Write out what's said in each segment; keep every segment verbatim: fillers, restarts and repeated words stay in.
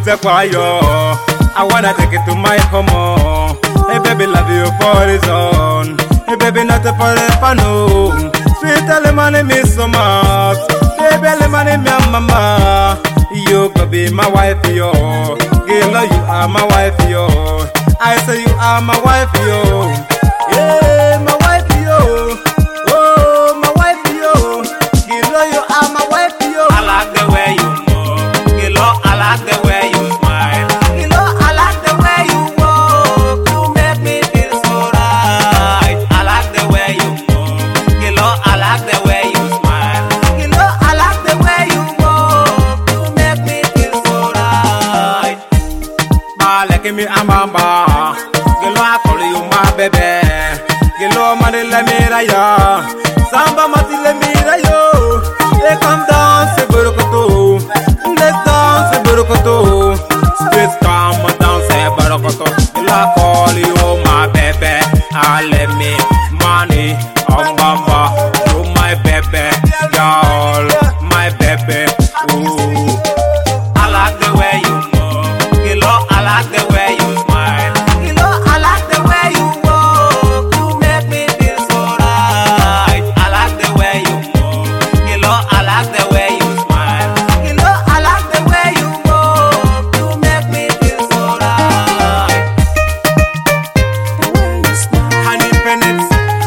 sweet choir. I wanna take it to my home. Hey baby, love you for reason. Hey baby, not for the pano. Sweet alemani me so much. Baby, alemani me mama. You could be my wife, yo. Girl, you are my wife, yo. I say you are my wife, yo. Yeah, my wife, yo. Oh, my wife, yo. Girl, you are my wife, yo. I like the way you move. Girl, I like the way you smile. Girl, I like the way you walk. You make me feel so right. I like the way you move. Girl, I like the way you smile. Girl, I like the way you walk. You make me feel so right. Ba like me a mama. Girl, I call you my baby. Girl, mane la mera ya. Samba mati la mera yo. They come down se borokoto. Let's dance se borokoto. Space come down se borokoto. Girl, I call you my baby. I let me money on mama. You my baby, girl, my baby. Ooh. I like the way you move. Girl, I like the way you smile. Girl, I like the way you walk. You make me feel so right. I like the way you move. Girl, I like the way you smile. Girl, I like the way you walk. You make me feel so right. Honey Bennett,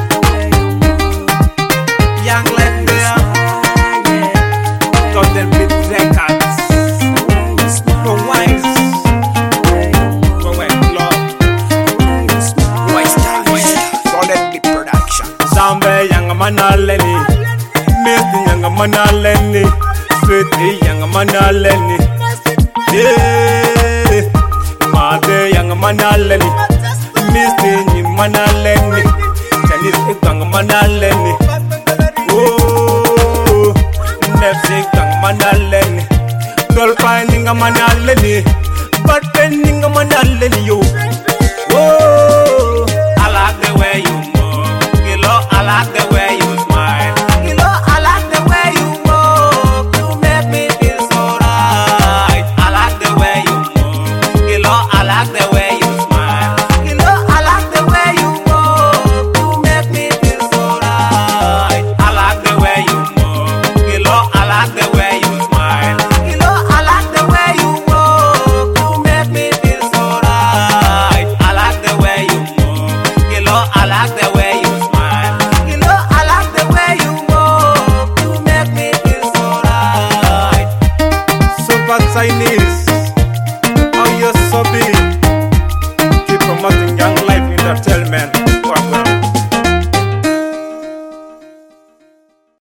young left there, got them big records, for wines, for wine club, Wise time, wise time. Golden Beat Production. Sambe young man aleni, Mister young man aleni, Sweetie young man aleni, yeah, Mother young man aleni, Mister man aleni, Chinese young man aleni, oh, Netflix young man aleni, Dolphin young man aleni, but pending man aleni yo, oh. I like the way you move. Girl, I like the way you smile. Girl, I like the way you walk. You make me feel so right. I like the way you move. Girl, I like the way you smile. Girl, I like the way you walk. You make me feel so right. I like the way you move. Girl, I like the way you smile. Girl, I like the way you walk. You make me feel so right. I like the way you move. Girl, I like the way you smile. Girl, I like the way you walk. You make me feel so right. Super Chinese.